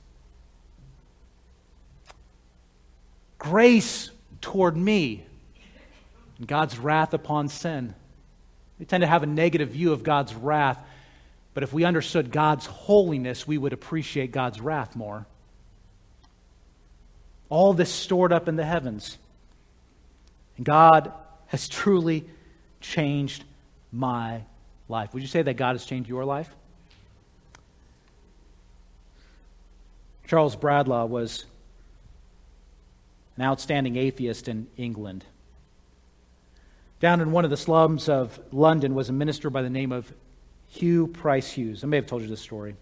Grace toward me. And God's wrath upon sin. We tend to have a negative view of God's wrath, but if we understood God's holiness, we would appreciate God's wrath more. All this stored up in the heavens. And God has truly changed my life. Would you say that God has changed your life? Charles Bradlaugh was an outstanding atheist in England. Down in one of the slums of London was a minister by the name of Hugh Price Hughes. I may have told you this story.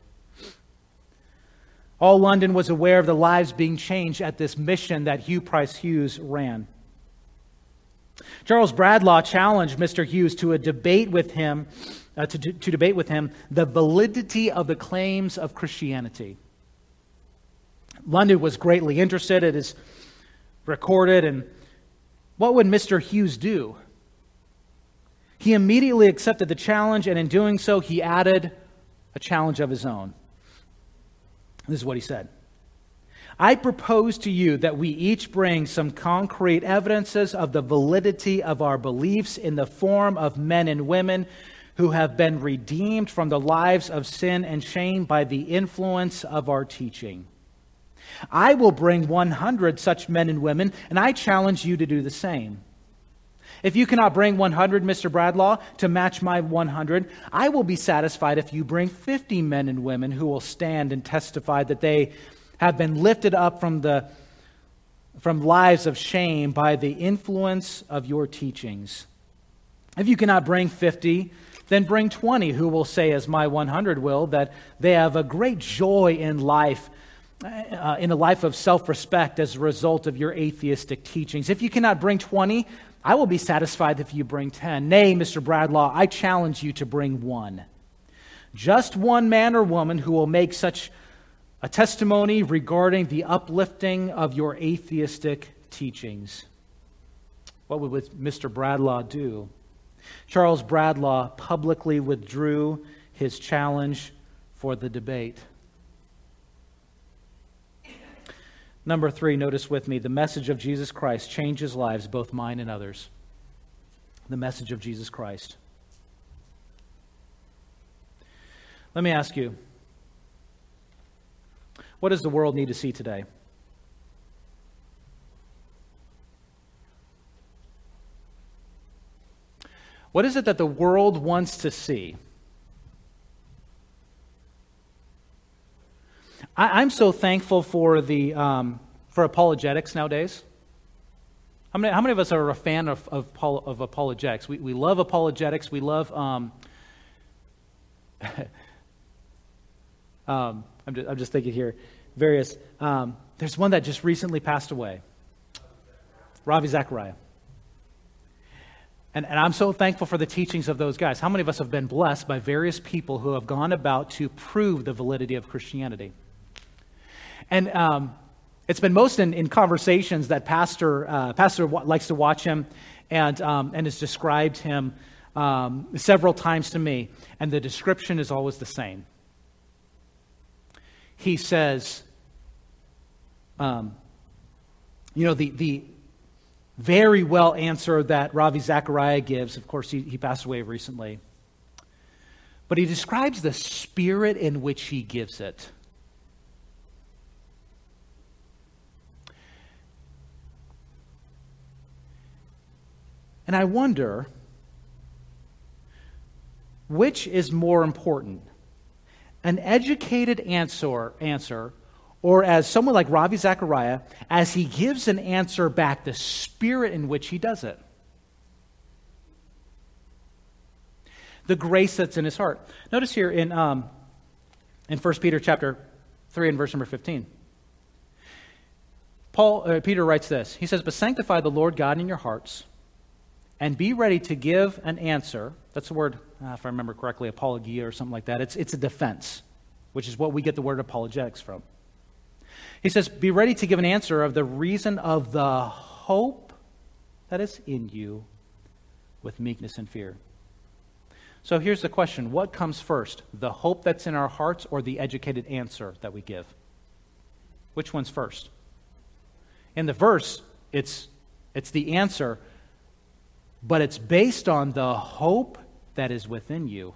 All London was aware of the lives being changed at this mission that Hugh Price Hughes ran. Charles Bradlaugh challenged Mister Hughes to a debate with him, uh, to, to debate with him the validity of the claims of Christianity. London was greatly interested. It is recorded. And what would Mister Hughes do? He immediately accepted the challenge, and in doing so, he added a challenge of his own. This is what he said. I propose to you that we each bring some concrete evidences of the validity of our beliefs in the form of men and women who have been redeemed from the lives of sin and shame by the influence of our teaching. I will bring one hundred such men and women, and I challenge you to do the same. If you cannot bring one hundred, Mister Bradlaugh, to match my one hundred, I will be satisfied if you bring fifty men and women who will stand and testify that they have been lifted up from the from lives of shame by the influence of your teachings. If you cannot bring fifty, then bring twenty who will say, as my one hundred will, that they have a great joy in life uh, in a life of self-respect as a result of your atheistic teachings. If you cannot bring twenty, I will be satisfied if you bring ten. Nay, Mister Bradlaugh, I challenge you to bring one. Just one man or woman who will make such a testimony regarding the uplifting of your atheistic teachings. What would Mister Bradlaugh do? Charles Bradlaugh publicly withdrew his challenge for the debate. Number three, notice with me, the message of Jesus Christ changes lives, both mine and others. The message of Jesus Christ. Let me ask you, what does the world need to see today? What is it that the world wants to see? I, I'm so thankful for the um, for apologetics nowadays. How many, how many of us are a fan of of, of apologetics? We we love apologetics. We love. Um, um, I'm just I'm just thinking here, various. Um, there's one that just recently passed away. Ravi Zachariah. And, and I'm so thankful for the teachings of those guys. How many of us have been blessed by various people who have gone about to prove the validity of Christianity? And um, it's been most in, in conversations that Pastor uh, Pastor w- likes to watch him and, um, and has described him um, several times to me. And the description is always the same. He says, um, you know, the the... very well answer that Ravi Zachariah gives. Of course, he, he passed away recently. But he describes the spirit in which he gives it. And I wonder, which is more important? An educated answer, answer or as someone like Ravi Zachariah, as he gives an answer back, the spirit in which he does it. The grace that's in his heart. Notice here in um, in First Peter chapter three and verse number fifteen. Paul, uh, Peter writes this. He says, "But sanctify the Lord God in your hearts, and be ready to give an answer." That's the word, uh, if I remember correctly, apologia or something like that. It's it's a defense, which is what we get the word apologetics from. He says, be ready to give an answer of the reason of the hope that is in you with meekness and fear. So here's the question. What comes first? The hope that's in our hearts or the educated answer that we give? Which one's first? In the verse, it's, it's the answer, but it's based on the hope that is within you.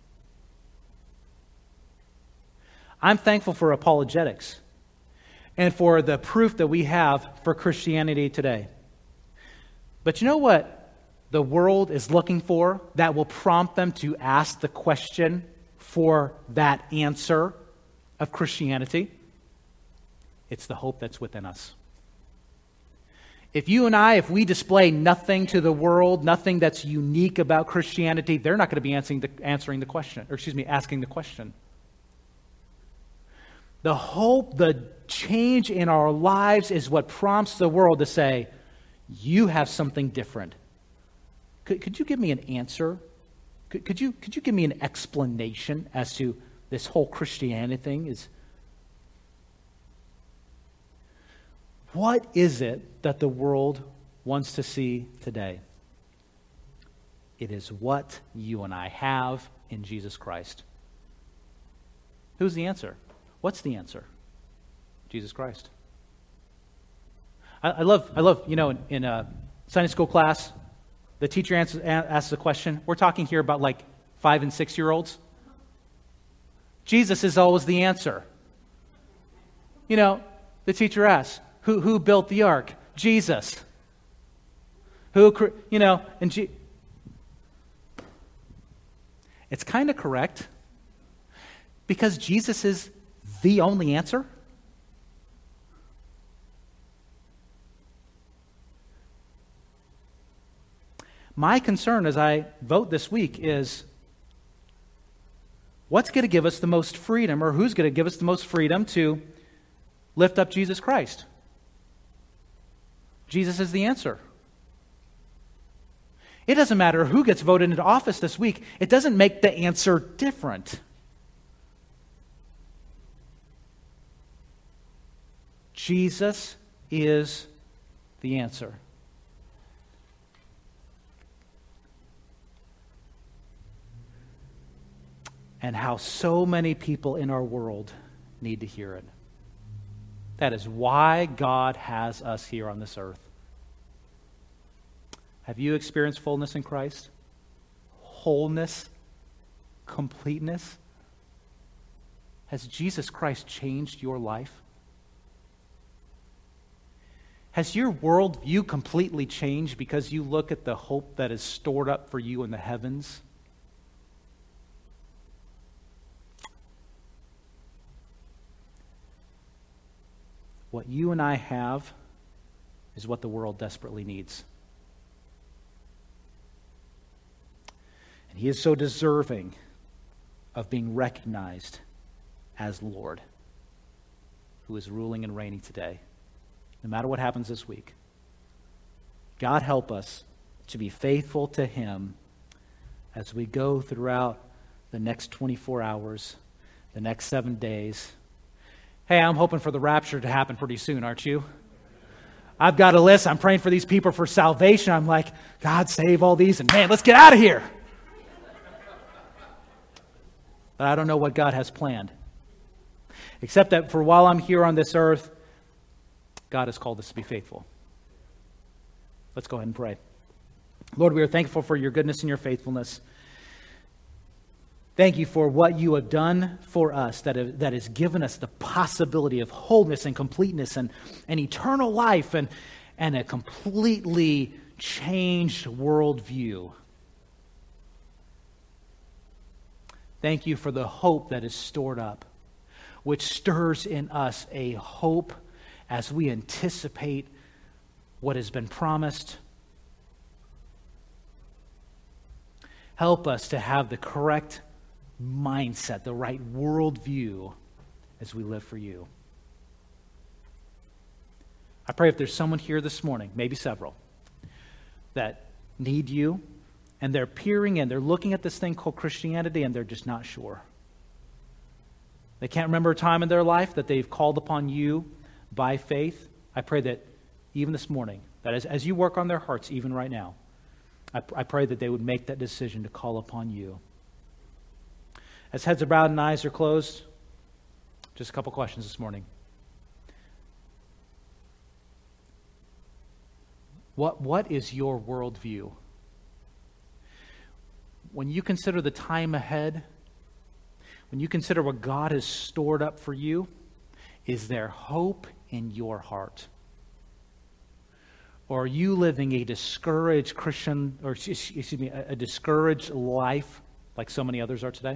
I'm thankful for apologetics and for the proof that we have for Christianity today. But you know what the world is looking for that will prompt them to ask the question for that answer of Christianity? It's the hope that's within us. If you and I, if we display nothing to the world, nothing that's unique about Christianity, they're not going to be answering the, answering the question, or excuse me, asking the question. The hope, the change in our lives is what prompts the world to say, you have something different. Could, could you give me an answer? Could, could you could you give me an explanation as to this whole Christianity thing? Is what is it that the world wants to see today? It is what you and I have in Jesus Christ. Who's the answer? What's the answer? Jesus Christ. I, I love, I love, you know, in, in a Sunday school class, the teacher answers, asks a question. We're talking here about like five and six-year-olds. Jesus is always the answer. You know, the teacher asks, who, who built the ark? Jesus. Who, you know, and G- it's kind of correct because Jesus is the only answer? My concern as I vote this week is what's going to give us the most freedom, or who's going to give us the most freedom to Lift up Jesus Christ. Jesus is the answer. It doesn't matter who gets voted into office this week. It doesn't make the answer different. Jesus is the answer. And how so many people in our world need to hear it. That is why God has us here on this earth. Have you experienced fullness in Christ? Wholeness? Completeness? Has Jesus Christ changed your life? Has your worldview completely changed because you look at the hope that is stored up for you in the heavens? What you and I have is what the world desperately needs. And He is so deserving of being recognized as Lord, who is ruling and reigning today, no matter what happens this week. God help us to be faithful to Him as we go throughout the next twenty-four hours, the next seven days. Hey, I'm hoping for the rapture to happen pretty soon, aren't you? I've got a list. I'm praying for these people for salvation. I'm like, God, save all these, and man, let's get out of here. But I don't know what God has planned. Except that for while I'm here on this earth, God has called us to be faithful. Let's go ahead and pray. Lord, we are thankful for your goodness and your faithfulness. Thank you for what you have done for us that, have, that has given us the possibility of wholeness and completeness and, and eternal life and, and a completely changed worldview. Thank you for the hope that is stored up, which stirs in us a hope as we anticipate what has been promised. Help us to have the correct mindset, the right worldview as we live for you. I pray if there's someone here this morning, maybe several, that need you, and they're peering in, they're looking at this thing called Christianity, and they're just not sure. They can't remember a time in their life that they've called upon you by faith. I pray that even this morning, that as, as you work on their hearts, even right now, I, I pray that they would make that decision to call upon you. As heads are bowed and eyes are closed, just a couple questions this morning. What, what is your worldview? When you consider the time ahead, when you consider what God has stored up for you, is there hope in your heart? Or are you living a discouraged Christian, or excuse me, a, a discouraged life like so many others are today?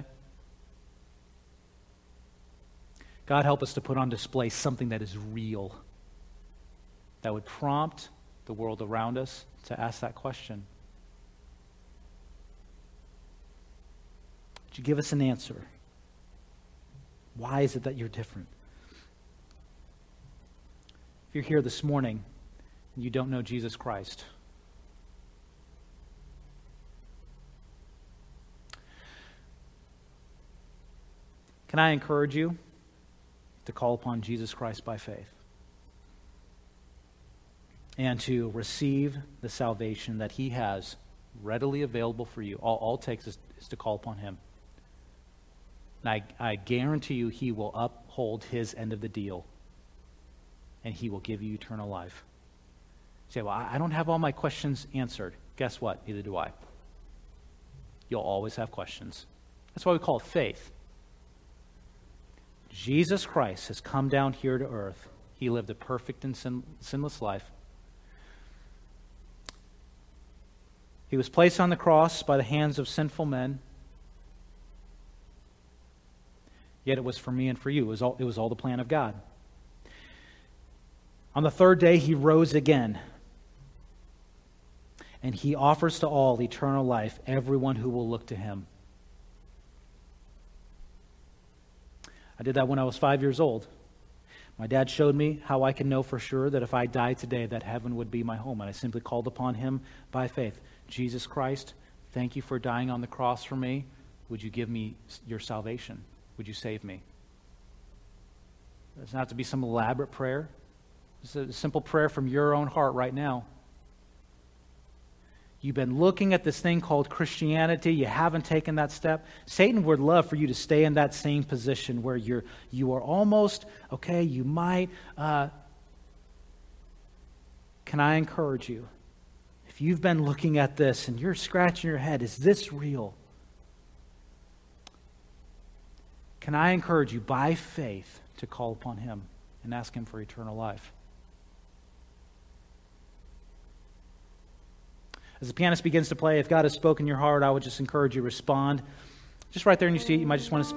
God, help us to put on display something that is real, that would prompt the world around us to ask that question. Would you give us an answer? Why is it that you're different? If you're here this morning and you don't know Jesus Christ, can I encourage you to call upon Jesus Christ by faith and to receive the salvation that He has readily available for you? All, all it takes is, is to call upon Him. And I, I guarantee you He will uphold His end of the deal, and He will give you eternal life. You say, well, I, I don't have all my questions answered. Guess what? Neither do I. You'll always have questions. That's why we call it faith. Jesus Christ has come down here to earth. He lived a perfect and sin, sinless life. He was placed on the cross by the hands of sinful men. Yet it was for me and for you. It was all, it was all the plan of God. On the third day, He rose again. And He offers to all eternal life, everyone who will look to Him. I did that when I was five years old. My dad showed me how I can know for sure that if I died today, that heaven would be my home. And I simply called upon him by faith. Jesus Christ, thank you for dying on the cross for me. Would you give me your salvation? Would you save me? It doesn't have to be some elaborate prayer. It's a simple prayer from your own heart right now. You've been looking at this thing called Christianity. You haven't taken that step. Satan would love for you to stay in that same position where you're you are almost, okay, you might. Uh, can I encourage you? If you've been looking at this and you're scratching your head, is this real? Can I encourage you by faith to call upon him and ask him for eternal life? As the pianist begins to play, if God has spoken in your heart, I would just encourage you to respond. Just right there in your seat, you might just want to